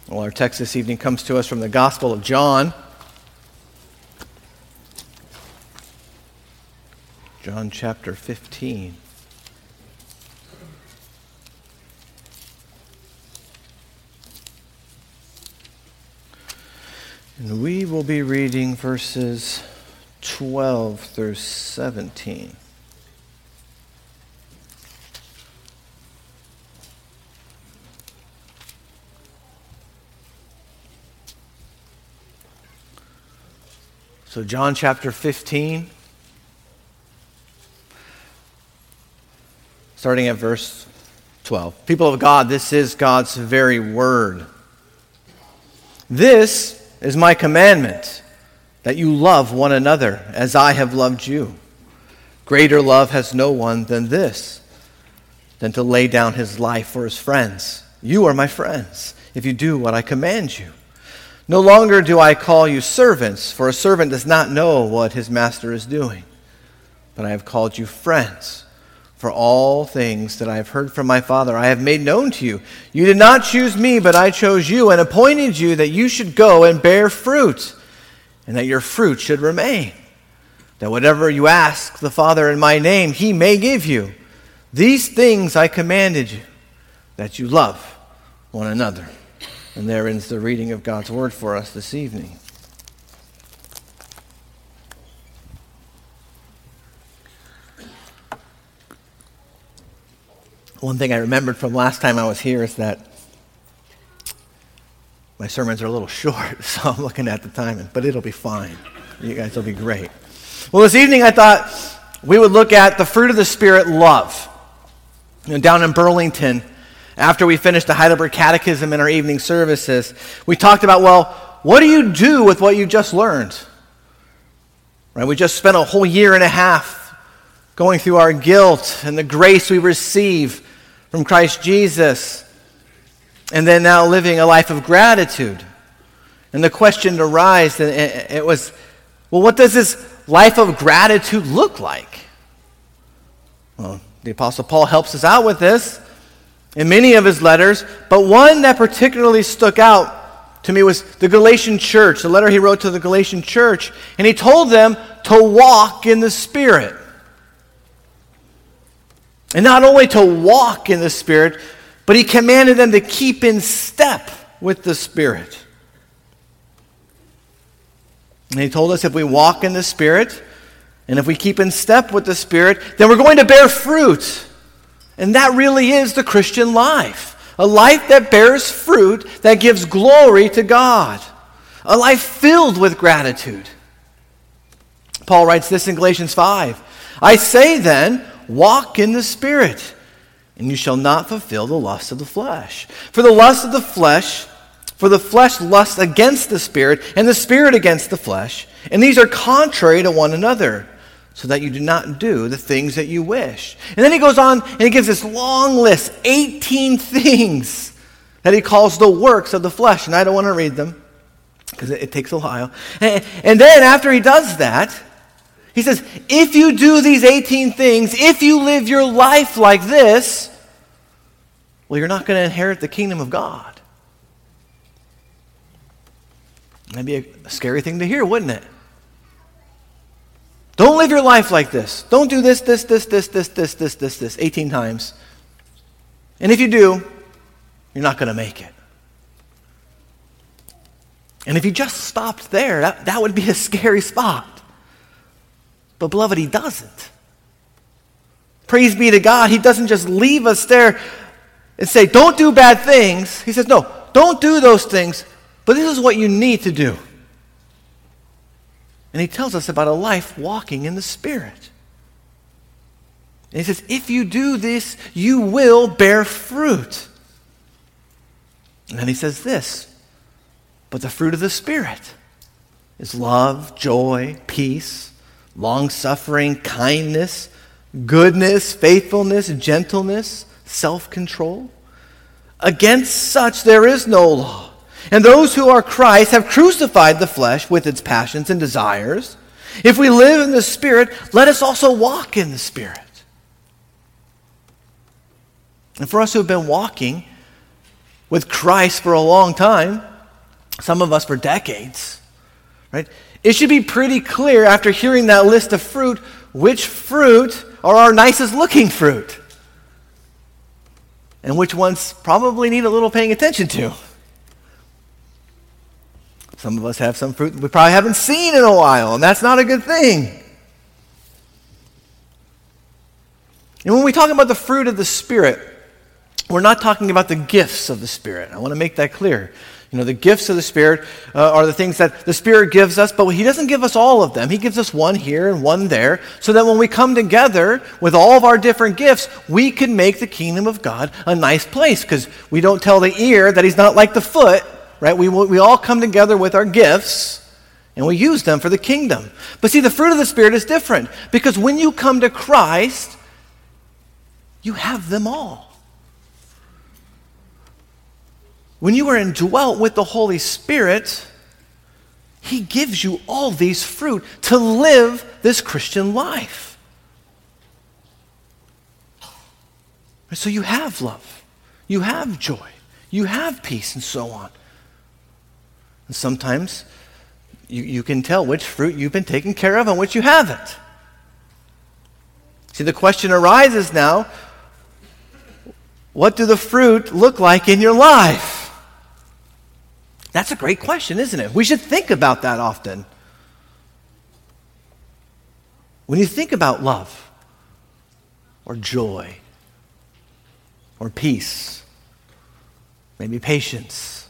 Well, our text this evening comes to us from the Gospel of John. John chapter 15. And we will be reading verses 12 through 17. So John chapter 15, starting at verse 12. People of God, this is God's very word. This is my commandment, that you love one another as I have loved you. Greater love has no one than this, than to lay down his life for his friends. You are my friends, if you do what I command you. No longer do I call you servants, for a servant does not know what his master is doing. But I have called you friends, for all things that I have heard from my Father I have made known to you. You did not choose me, but I chose you and appointed you that you should go and bear fruit, and that your fruit should remain. That whatever you ask the Father in my name, he may give you. These things I commanded you, that you love one another. And there ends the reading of God's word for us this evening. One thing I remembered from last time I was here is that my sermons are a little short, so I'm looking at the timing, but it'll be fine. You guys will be great. Well, this evening I thought we would look at the fruit of the Spirit, love. Down in Burlington, after we finished the Heidelberg Catechism in our evening services, we talked about, well, what do you do with what you just learned? Right? We just spent a whole year and a half going through our guilt and the grace we receive from Christ Jesus, and then now living a life of gratitude. And the question arose, and it was, well, what does this life of gratitude look like? Well, the Apostle Paul helps us out with this in many of his letters, but one that particularly stuck out to me was the Galatian church, the letter he wrote to the Galatian church, and he told them to walk in the Spirit. And not only to walk in the Spirit, but he commanded them to keep in step with the Spirit. And he told us if we walk in the Spirit, and if we keep in step with the Spirit, then we're going to bear fruit. And that really is the Christian life. A life that bears fruit, that gives glory to God. A life filled with gratitude. Paul writes this in Galatians 5. I say then, walk in the Spirit, and you shall not fulfill the lust of the flesh. For the flesh lusts against the Spirit, and the Spirit against the flesh. And these are contrary to one another, so that you do not do the things that you wish. And then he goes on and he gives this long list, 18 things that he calls the works of the flesh. And I don't want to read them because it takes a while. And then after he does that, he says, if you do these 18 things, if you live your life like this, well, you're not going to inherit the kingdom of God. That'd be a scary thing to hear, wouldn't it? Don't live your life like this. Don't do this, 18 times. And if you do, you're not going to make it. And if you just stopped there, that would be a scary spot. But beloved, he doesn't. Praise be to God, he doesn't just leave us there and say, don't do bad things. He says, no, don't do those things, but this is what you need to do. And he tells us about a life walking in the Spirit. And he says, if you do this, you will bear fruit. And then he says this, but the fruit of the Spirit is love, joy, peace, long-suffering, kindness, goodness, faithfulness, gentleness, self-control. Against such there is no law. And those who are Christ have crucified the flesh with its passions and desires. If we live in the Spirit, let us also walk in the Spirit. And for us who have been walking with Christ for a long time, some of us for decades, right? It should be pretty clear after hearing that list of fruit, which fruit are our nicest looking fruit, and which ones probably need a little paying attention to. Some of us have some fruit we probably haven't seen in a while, and that's not a good thing. And when we talk about the fruit of the Spirit, we're not talking about the gifts of the Spirit. I want to make that clear. You know, the gifts of the Spirit are the things that the Spirit gives us, but He doesn't give us all of them. He gives us one here and one there, so that when we come together with all of our different gifts, we can make the kingdom of God a nice place, because we don't tell the ear that he's not like the foot, right? We all come together with our gifts, and we use them for the kingdom. But see, the fruit of the Spirit is different, because when you come to Christ, you have them all. When you are indwelt with the Holy Spirit, He gives you all these fruit to live this Christian life. So you have love, you have joy, you have peace, and so on. And sometimes you can tell which fruit you've been taken care of and which you haven't. See, the question arises now, what do the fruit look like in your life? That's a great question, isn't it? We should think about that often. When you think about love, or joy, or peace, maybe patience,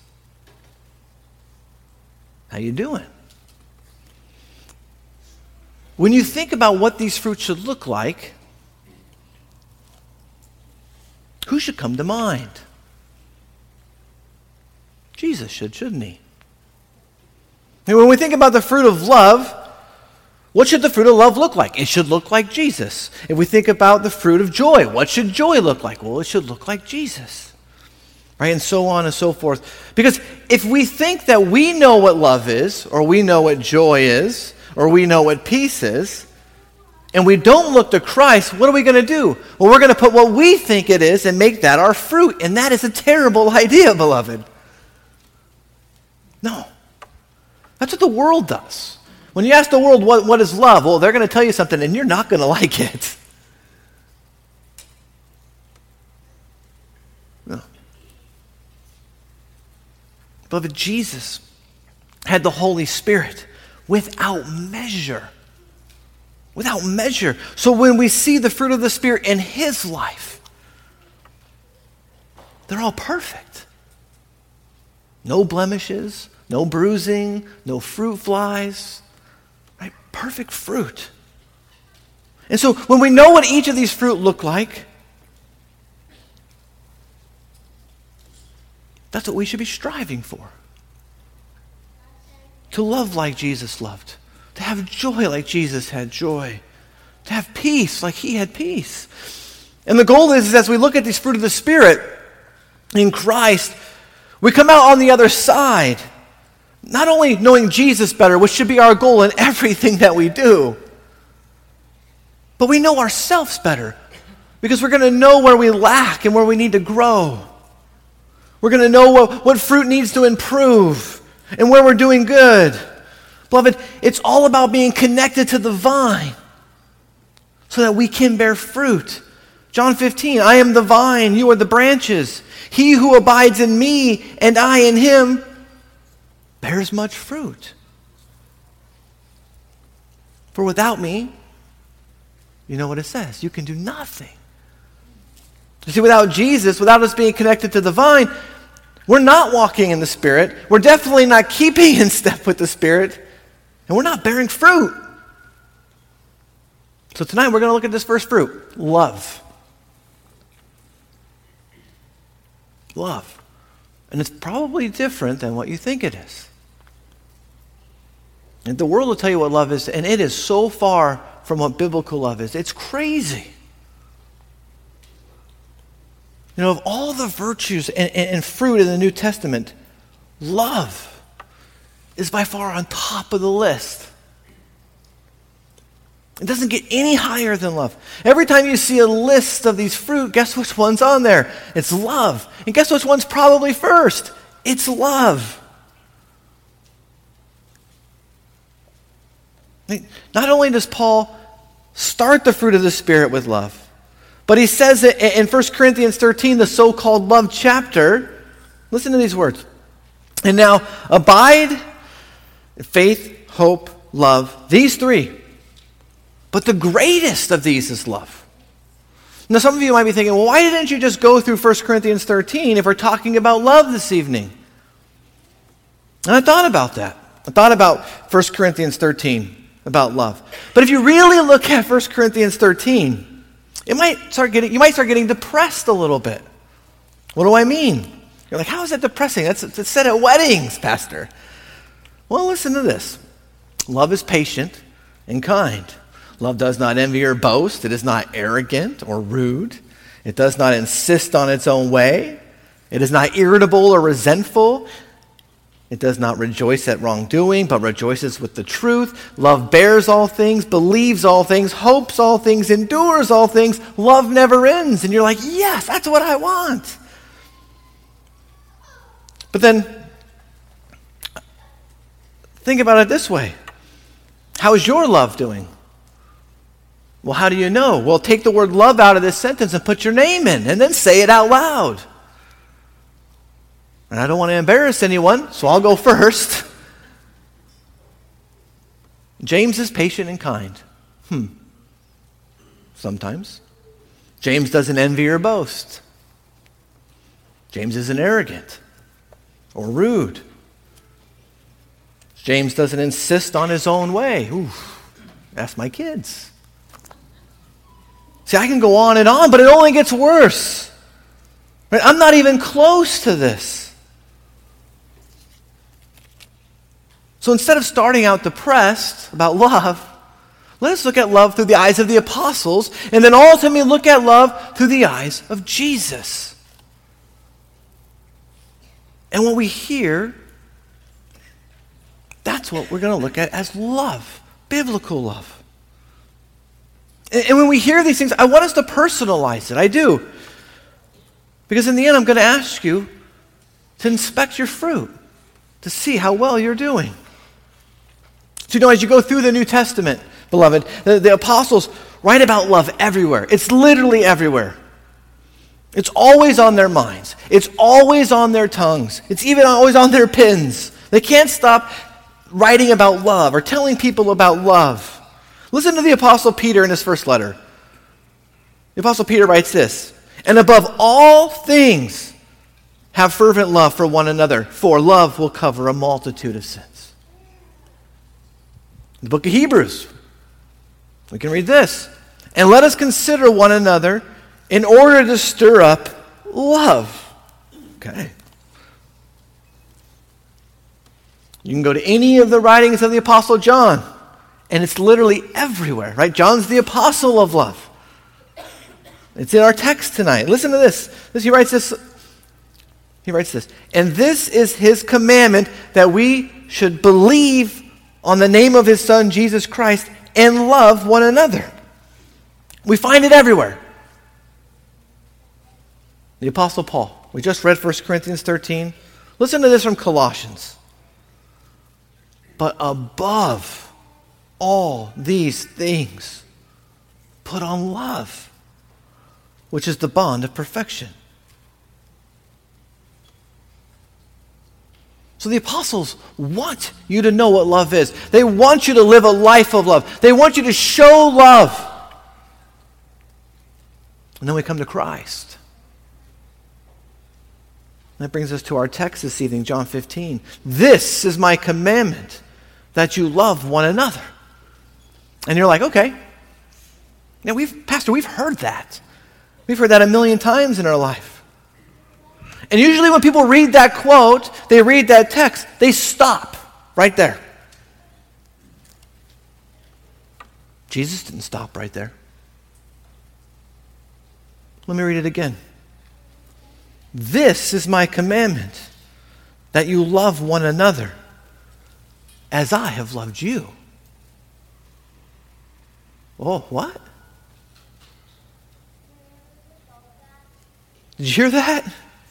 how you doing? When you think about what these fruits should look like, who should come to mind? Jesus should, shouldn't He? And when we think about the fruit of love, what should the fruit of love look like? It should look like Jesus. If we think about the fruit of joy, what should joy look like? Well, it should look like Jesus. Right? And so on and so forth. Because if we think that we know what love is, or we know what joy is, or we know what peace is, and we don't look to Christ, what are we going to do? Well, we're going to put what we think it is and make that our fruit. And that is a terrible idea, beloved. No. That's what the world does. When you ask the world what is love, well, they're going to tell you something and you're not going to like it. No. Beloved, Jesus had the Holy Spirit without measure. Without measure. So when we see the fruit of the Spirit in His life, they're all perfect. No blemishes, no bruising, no fruit flies, right? Perfect fruit. And so when we know what each of these fruit look like, that's what we should be striving for. To love like Jesus loved. To have joy like Jesus had joy. To have peace like He had peace. And the goal is as we look at these fruit of the Spirit in Christ, we come out on the other side, not only knowing Jesus better, which should be our goal in everything that we do, but we know ourselves better because we're going to know where we lack and where we need to grow. We're going to know what fruit needs to improve and where we're doing good. Beloved, it's all about being connected to the vine so that we can bear fruit. John 15, I am the vine, you are the branches. He who abides in me and I in him bears much fruit. For without me, you know what it says, you can do nothing. You see, without Jesus, without us being connected to the vine, we're not walking in the Spirit. We're definitely not keeping in step with the Spirit. And we're not bearing fruit. So tonight we're going to look at this first fruit, love. Love. And it's probably different than what you think it is. And the world will tell you what love is, and it is so far from what biblical love is. It's crazy. You know, of all the virtues and fruit in the New Testament, love is by far on top of the list. It doesn't get any higher than love. Every time you see a list of these fruit, guess which one's on there? It's love. And guess which one's probably first? It's love. Not only does Paul start the fruit of the Spirit with love, but he says it in 1 Corinthians 13, the so-called love chapter. Listen to these words. And now, abide, faith, hope, love, these three. But the greatest of these is love. Now, some of you might be thinking, well, why didn't you just go through 1 Corinthians 13 if we're talking about love this evening? And I thought about that. I thought about 1 Corinthians 13, about love. But if you really look at 1 Corinthians 13, you might start getting depressed a little bit. What do I mean? You're like, how is that depressing? It's said at weddings, Pastor. Well, listen to this. Love is patient and kind. Love does not envy or boast. It is not arrogant or rude. It does not insist on its own way. It is not irritable or resentful. It does not rejoice at wrongdoing, but rejoices with the truth. Love bears all things, believes all things, hopes all things, endures all things. Love never ends. And you're like, yes, that's what I want. But then, think about it this way. How is your love doing? Well, how do you know? Well, take the word love out of this sentence and put your name in, and then say it out loud. And I don't want to embarrass anyone, so I'll go first. James is patient and kind. Sometimes. James doesn't envy or boast. James isn't arrogant or rude. James doesn't insist on his own way. Ask my kids. See, I can go on, but it only gets worse. Right? I'm not even close to this. So instead of starting out depressed about love, let us look at love through the eyes of the apostles, and then ultimately look at love through the eyes of Jesus. And when we hear, that's what we're going to look at as love, biblical love. And when we hear these things, I want us to personalize it. I do. Because in the end, I'm going to ask you to inspect your fruit, to see how well you're doing. So, as you go through the New Testament, beloved, the apostles write about love everywhere. It's literally everywhere. It's always on their minds. It's always on their tongues. It's even always on their pens. They can't stop writing about love or telling people about love. Listen to the Apostle Peter in his first letter. The Apostle Peter writes this, and above all things, have fervent love for one another, for love will cover a multitude of sins. In the book of Hebrews, we can read this, and let us consider one another in order to stir up love. Okay. You can go to any of the writings of the Apostle John, and it's literally everywhere, right? John's the apostle of love. It's in our text tonight. Listen to this. He writes this. And this is his commandment, that we should believe on the name of his Son, Jesus Christ, and love one another. We find it everywhere. The Apostle Paul. We just read 1 Corinthians 13. Listen to this from Colossians. But above all these things, put on love, which is the bond of perfection. So the apostles want you to know what love is. They want you to live a life of love. They want you to show love. And then we come to Christ. That brings us to our text this evening, John 15. This is my commandment, that you love one another. And you're like, okay. Now Pastor, we've heard that. We've heard that a million times in our life. And usually when people read that quote, they read that text, they stop right there. Jesus didn't stop right there. Let me read it again. This is my commandment, that you love one another as I have loved you. Oh, what? Did you hear that?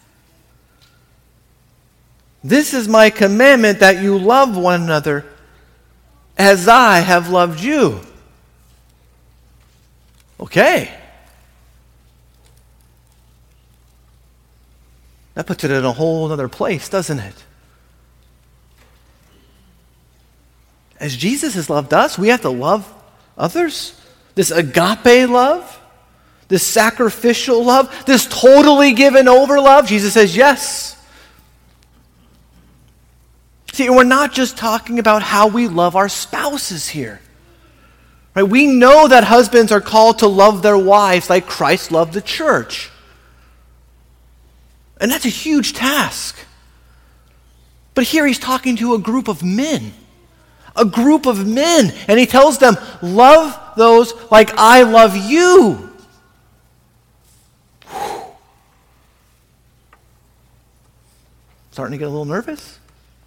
This is my commandment, that you love one another as I have loved you. Okay. That puts it in a whole other place, doesn't it? As Jesus has loved us, we have to love others. This agape love, this sacrificial love, this totally given over love. Jesus says yes. See, we're not just talking about how we love our spouses here. Right? We know that husbands are called to love their wives like Christ loved the church. And that's a huge task. But here he's talking to a group of men. A group of men. And he tells them, love those like I love you. Whew. Starting to get a little nervous?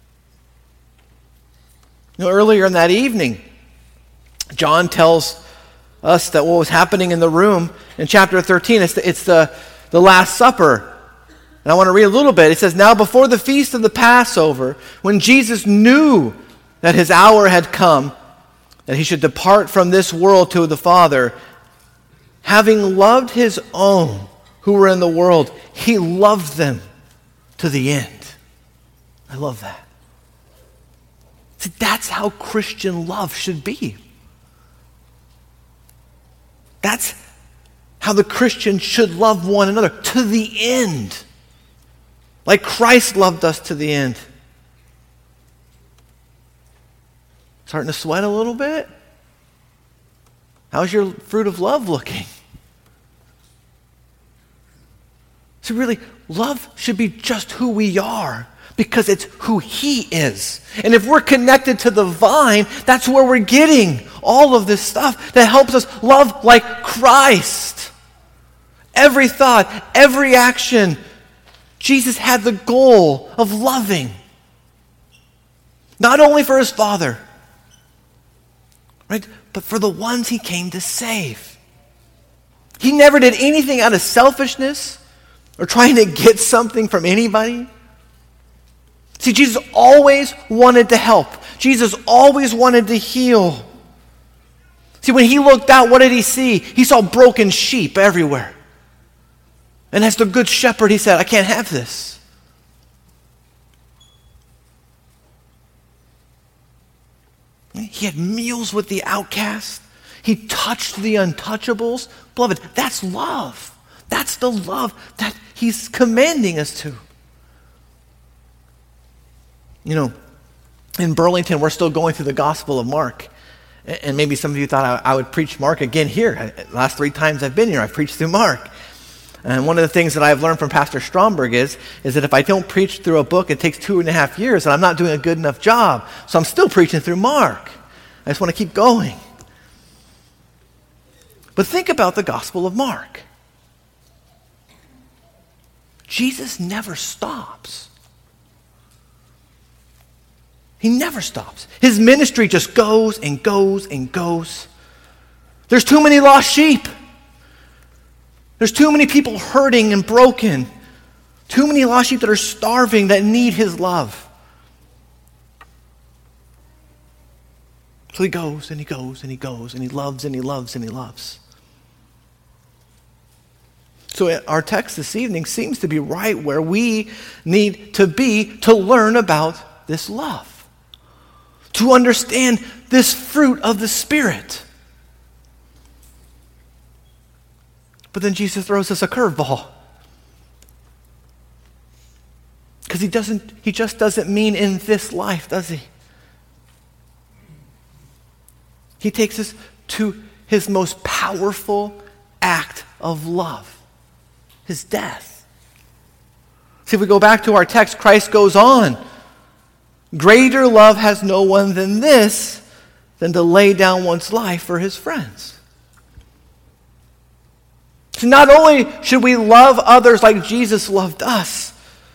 Earlier in that evening, John tells us that what was happening in the room in chapter 13, it's the Last Supper. And I want to read a little bit. It says, now before the feast of the Passover, when Jesus knew that his hour had come, that he should depart from this world to the Father, having loved his own who were in the world, he loved them to the end. I love that. See, that's how Christian love should be. That's how the Christian should love one another to the end. Like Christ loved us to the end. Starting to sweat a little bit? How's your fruit of love looking? So really, love should be just who we are, because it's who he is. And if we're connected to the vine, that's where we're getting all of this stuff that helps us love like Christ. Every thought, every action, Jesus had the goal of loving. Not only for his Father, right, but for the ones he came to save. He never did anything out of selfishness or trying to get something from anybody. See, Jesus always wanted to help. Jesus always wanted to heal. See, when he looked out, what did he see? He saw broken sheep everywhere. And as the good shepherd, he said, I can't have this. He had meals with the outcast. He touched the untouchables. Beloved, that's love. That's the love that he's commanding us to. You know, in Burlington, we're still going through the Gospel of Mark. And maybe some of you thought I would preach Mark again here. Last 3 times I've been here, I've preached through Mark. And one of the things that I've learned from Pastor Stromberg is that if I don't preach through a book, it takes 2.5 years, and I'm not doing a good enough job. So I'm still preaching through Mark. I just want to keep going. But think about the Gospel of Mark. Jesus never stops. He never stops. His ministry just goes and goes and goes. There's too many lost sheep. There's too many people hurting and broken. Too many lost sheep that are starving, that need his love. So he goes and he goes and he goes and he loves and he loves and he loves. So our text this evening seems to be right where we need to be to learn about this love. To understand this fruit of the Spirit. But then Jesus throws us a curveball. Because he just doesn't mean in this life, does he? He takes us to his most powerful act of love, his death. See, if we go back to our text, Christ goes on. Greater love has no one than this, than to lay down one's life for his friends. So not only should we love others like Jesus loved us,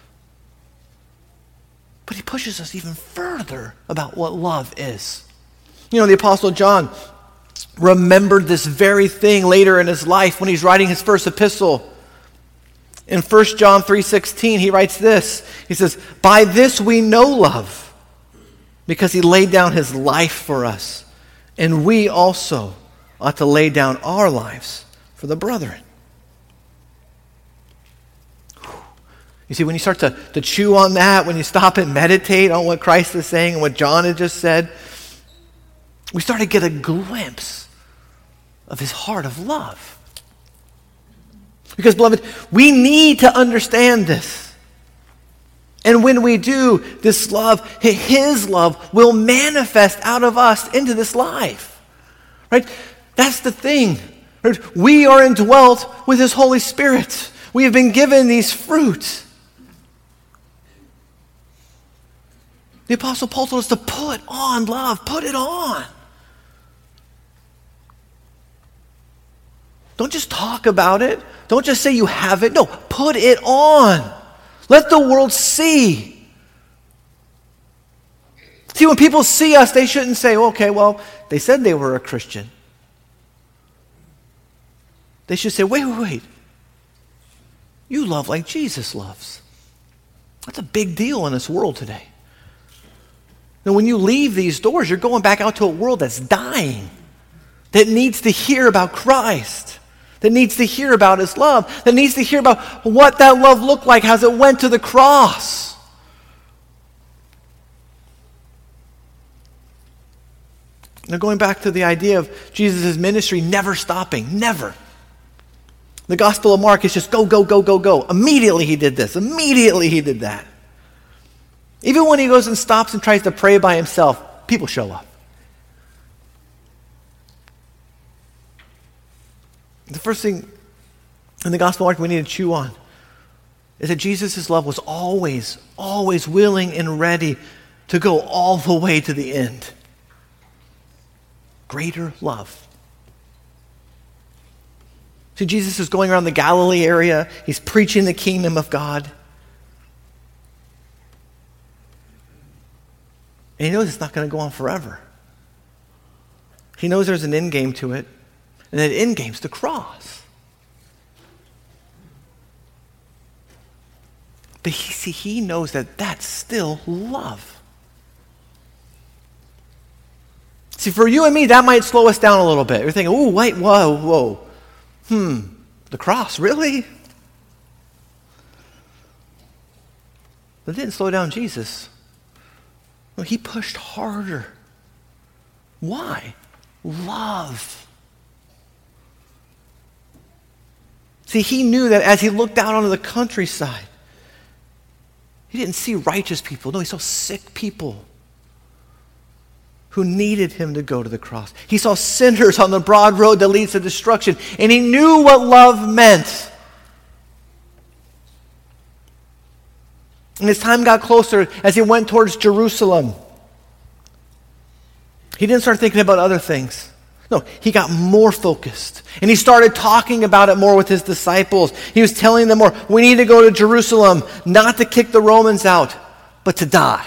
but he pushes us even further about what love is. You know, the Apostle John, remembered this very thing later in his life when he's writing his first epistle. In 1 John 3:16, he writes this. He says, "By this we know love, because he laid down his life for us, and we also ought to lay down our lives for the brethren." You see, when you start to chew on that, when you stop and meditate on what Christ is saying and what John had just said, we start to get a glimpse of his heart of love. Because, beloved, we need to understand this. And when we do, this love, his love, will manifest out of us into this life. Right? That's the thing. Right? We are indwelt with his Holy Spirit. We have been given these fruits. The Apostle Paul told us to put on love. Put it on. Don't just talk about it. Don't just say you have it. No, put it on. Let the world see. See, when people see us, they shouldn't say, okay, well, they said they were a Christian. They should say, wait. You love like Jesus loves. That's a big deal in this world today. And when you leave these doors, you're going back out to a world that's dying, that needs to hear about Christ, that needs to hear about his love, that needs to hear about what that love looked like as it went to the cross. Now, going back to the idea of Jesus' ministry never stopping, never. The Gospel of Mark is just go. Immediately he did this. Immediately he did that. Even when he goes and stops and tries to pray by himself, people show up. The first thing in the Gospel of Mark we need to chew on is that Jesus' love was always willing and ready to go all the way to the end. Greater love. See, Jesus is going around the Galilee area. He's preaching the kingdom of God. And he knows it's not going to go on forever. He knows there's an end game to it. And that end game's the cross. But he knows that that's still love. See, for you and me, that might slow us down a little bit. You're thinking, ooh, wait, whoa. The cross, really? But it didn't slow down Jesus. No, he pushed harder. Why? Love. See, he knew that as he looked out onto the countryside, he didn't see righteous people. No, he saw sick people who needed him to go to the cross. He saw sinners on the broad road that leads to destruction, and he knew what love meant. And as time got closer, as he went towards Jerusalem, he didn't start thinking about other things. No, he got more focused. And he started talking about it more with his disciples. He was telling them more, we need to go to Jerusalem, not to kick the Romans out, but to die.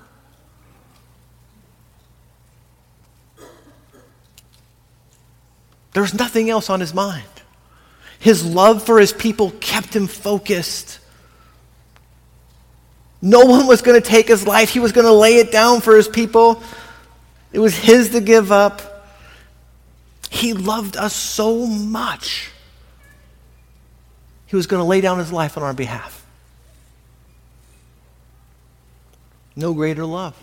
There was nothing else on his mind. His love for his people kept him focused. No one was going to take his life. He was going to lay it down for his people. It was his to give up. He loved us so much. He was going to lay down his life on our behalf. No greater love.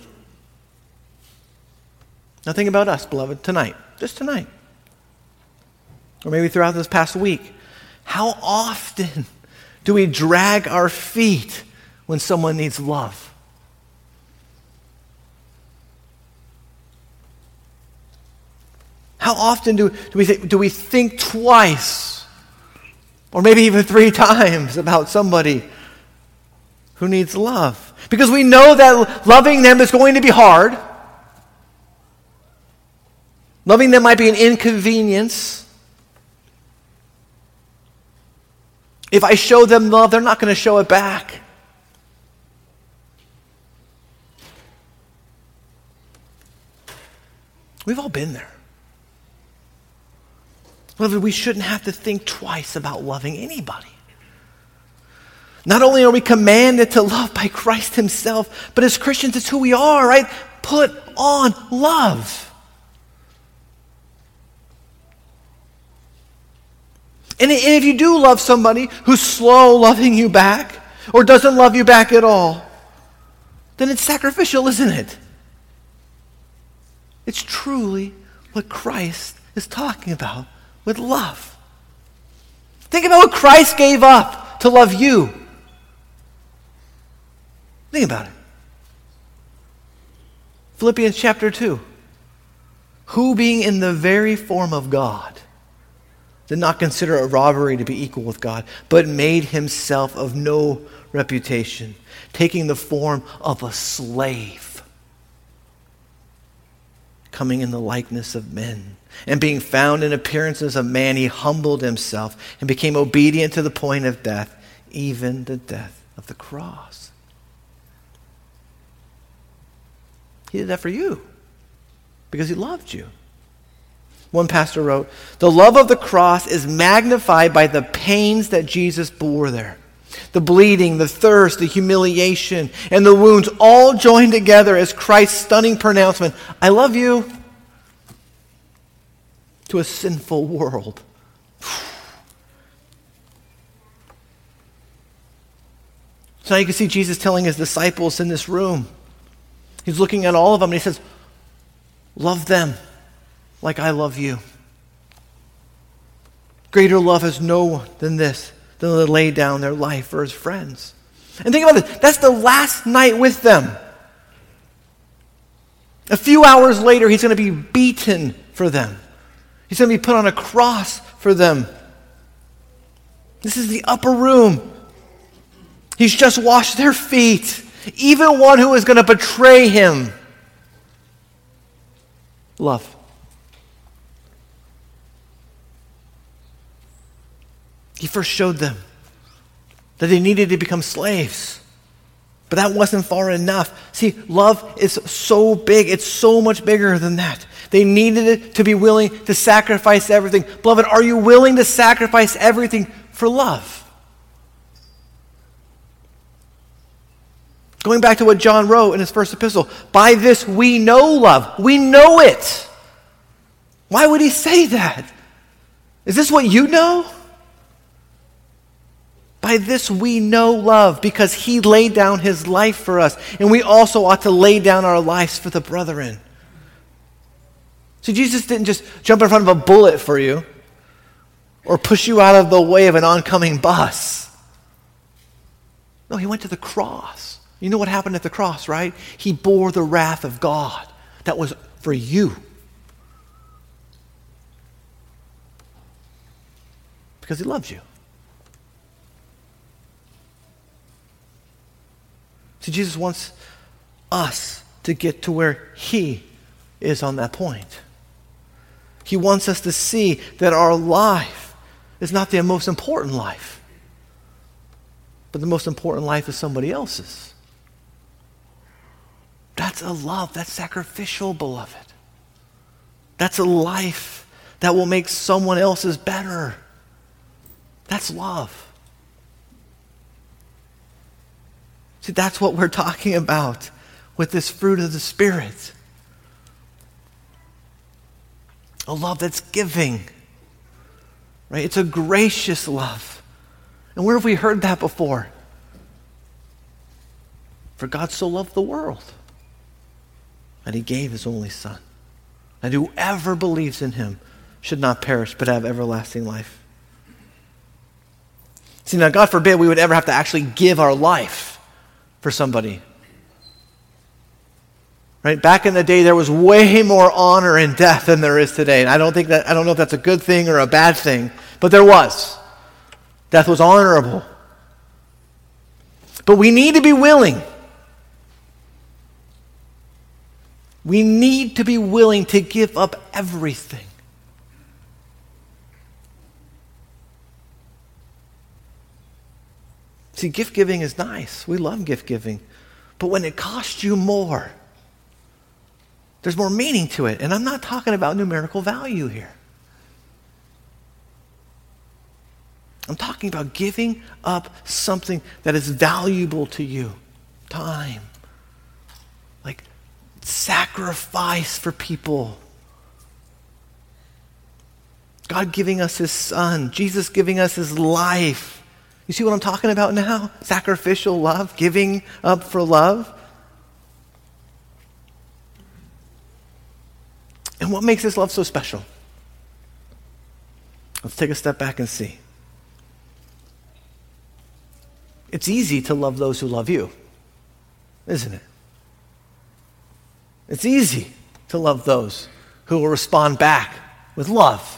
Now think about us, beloved, tonight. Just tonight. Or maybe throughout this past week. How often do we drag our feet when someone needs love? How often do we think twice, or maybe even 3 times about somebody who needs love? Because we know that loving them is going to be hard. Loving them might be an inconvenience. If I show them love, they're not going to show it back. We've all been there. Beloved, we shouldn't have to think twice about loving anybody. Not only are we commanded to love by Christ himself, but as Christians, it's who we are, right? Put on love. And if you do love somebody who's slow loving you back or doesn't love you back at all, then it's sacrificial, isn't it? It's truly what Christ is talking about with love. Think about what Christ gave up to love you. Think about it. Philippians chapter 2. Who being in the very form of God did not consider a robbery to be equal with God, but made himself of no reputation, taking the form of a slave, coming in the likeness of men. And being found in appearance as a man, he humbled himself and became obedient to the point of death, even the death of the cross. He did that for you because he loved you. One pastor wrote, "The love of the cross is magnified by the pains that Jesus bore there. The bleeding, the thirst, the humiliation, and the wounds all joined together as Christ's stunning pronouncement, 'I love you,' to a sinful world." So now you can see Jesus telling his disciples in this room. He's looking at all of them and he says, love them like I love you. Greater love has no one than this, than to lay down their life for his friends. And think about this, that's the last night with them. A few hours later, he's going to be beaten for them. He's going to be put on a cross for them. This is the upper room. He's just washed their feet. Even one who is going to betray him. Love. He first showed them that they needed to become slaves. But that wasn't far enough. See, love is so big. It's so much bigger than that. They needed it to be willing to sacrifice everything. Beloved, are you willing to sacrifice everything for love? Going back to what John wrote in his first epistle, by this we know love. We know it. Why would he say that? Is this what you know? By this we know love, because he laid down his life for us. And we also ought to lay down our lives for the brethren. See, Jesus didn't just jump in front of a bullet for you or push you out of the way of an oncoming bus. No, he went to the cross. You know what happened at the cross, right? He bore the wrath of God. That was for you. Because he loves you. See, Jesus wants us to get to where he is on that point. He wants us to see that our life is not the most important life, but the most important life is somebody else's. That's a love. That's sacrificial, beloved. That's a life that will make someone else's better. That's love. See, that's what we're talking about with this fruit of the Spirit. A love that's giving. Right? It's a gracious love. And where have we heard that before? For God so loved the world that he gave his only Son, that whoever believes in him should not perish but have everlasting life. See, now God forbid we would ever have to actually give our life for somebody. Right? Back in the day, there was way more honor in death than there is today. And I don't know if that's a good thing or a bad thing, but there was. Death was honorable. But we need to be willing. We need to be willing to give up everything. See, gift giving is nice. We love gift giving. But when it costs you more, there's more meaning to it. And I'm not talking about numerical value here. I'm talking about giving up something that is valuable to you. Time. Like sacrifice for people. God giving us his son. Jesus giving us his life. You see what I'm talking about now? Sacrificial love. Giving up for love. And what makes this love so special? Let's take a step back and see. It's easy to love those who love you, isn't it? It's easy to love those who will respond back with love.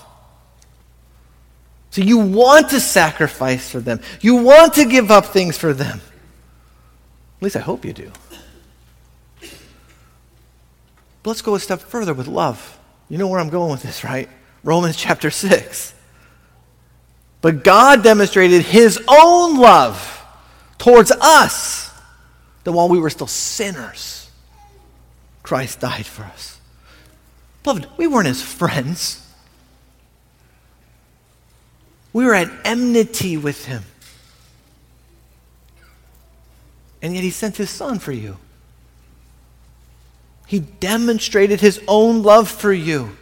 So you want to sacrifice for them. You want to give up things for them. At least I hope you do. But let's go a step further with love. You know where I'm going with this, right? Romans chapter 6. But God demonstrated his own love towards us, that while we were still sinners, Christ died for us. Beloved, we weren't his friends. We were at enmity with him. And yet he sent his son for you. He demonstrated his own love for you.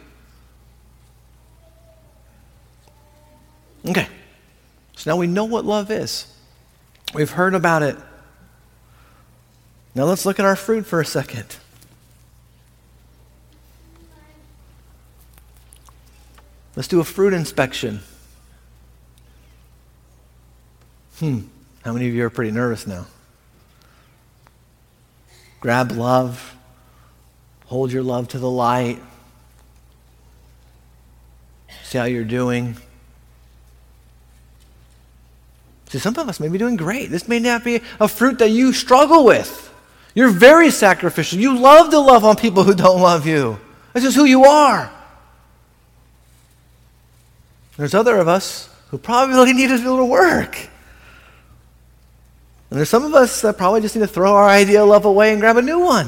Okay, so now we know what love is. We've heard about it. Now let's look at our fruit for a second. Let's do a fruit inspection. How many of you are pretty nervous now? Grab love. Hold your love to the light. See how you're doing. See, some of us may be doing great. This may not be a fruit that you struggle with. You're very sacrificial. You love to love on people who don't love you. This is who you are. There's other of us who probably really need a little work. And there's some of us that probably just need to throw our idea of love away and grab a new one.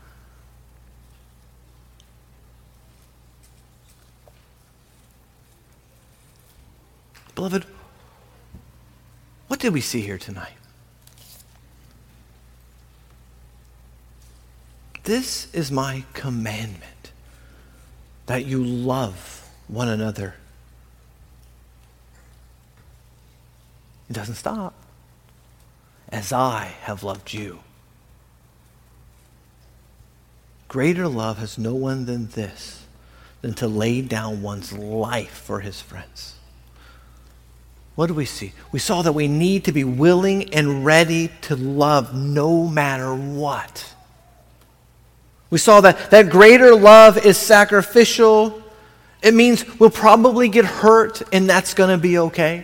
Beloved, what did we see here tonight? This is my commandment, that you love one another. It doesn't stop. As I have loved you. Greater love has no one than this, than to lay down one's life for his friends. What do we see? We saw that we need to be willing and ready to love no matter what. We saw that greater love is sacrificial. It means we'll probably get hurt, and that's going to be okay.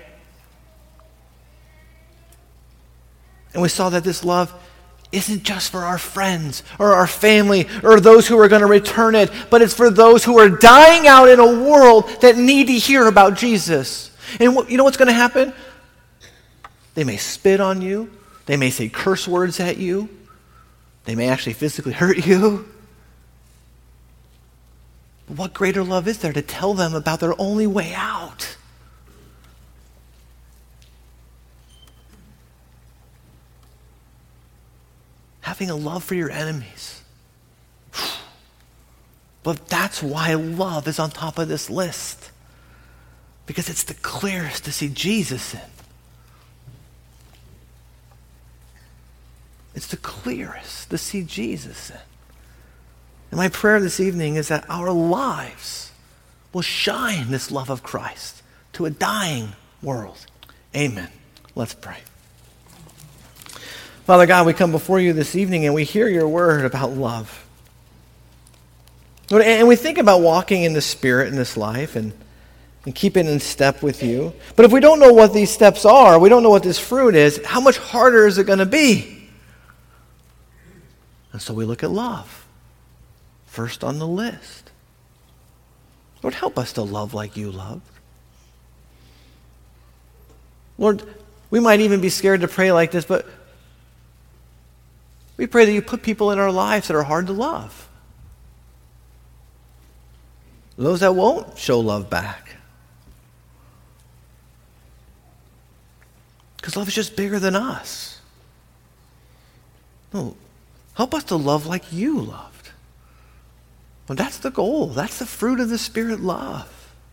And we saw that this love isn't just for our friends or our family or those who are going to return it, but it's for those who are dying out in a world that need to hear about Jesus. And you know what's going to happen? They may spit on you. They may say curse words at you. They may actually physically hurt you. But what greater love is there to tell them about their only way out? Having a love for your enemies. But that's why love is on top of this list. Because it's the clearest to see Jesus in. It's the clearest to see Jesus in. And my prayer this evening is that our lives will shine this love of Christ to a dying world. Amen. Let's pray. Father God, we come before you this evening and we hear your word about love. And we think about walking in the Spirit in this life and keeping in step with you. But if we don't know what these steps are, we don't know what this fruit is, how much harder is it going to be? And so we look at love, first on the list. Lord, help us to love like you loved. Lord, we might even be scared to pray like this, but we pray that you put people in our lives that are hard to love. Those that won't show love back. because love is just bigger than us. No, help us to love like you loved. Well, that's the goal. That's the fruit of the Spirit, love.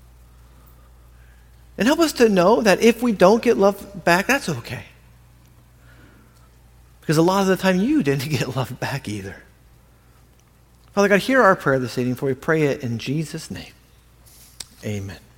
And help us to know that if we don't get love back, that's okay. Because a lot of the time you didn't get love back either. Father God, hear our prayer this evening, for we pray it in Jesus' name. Amen.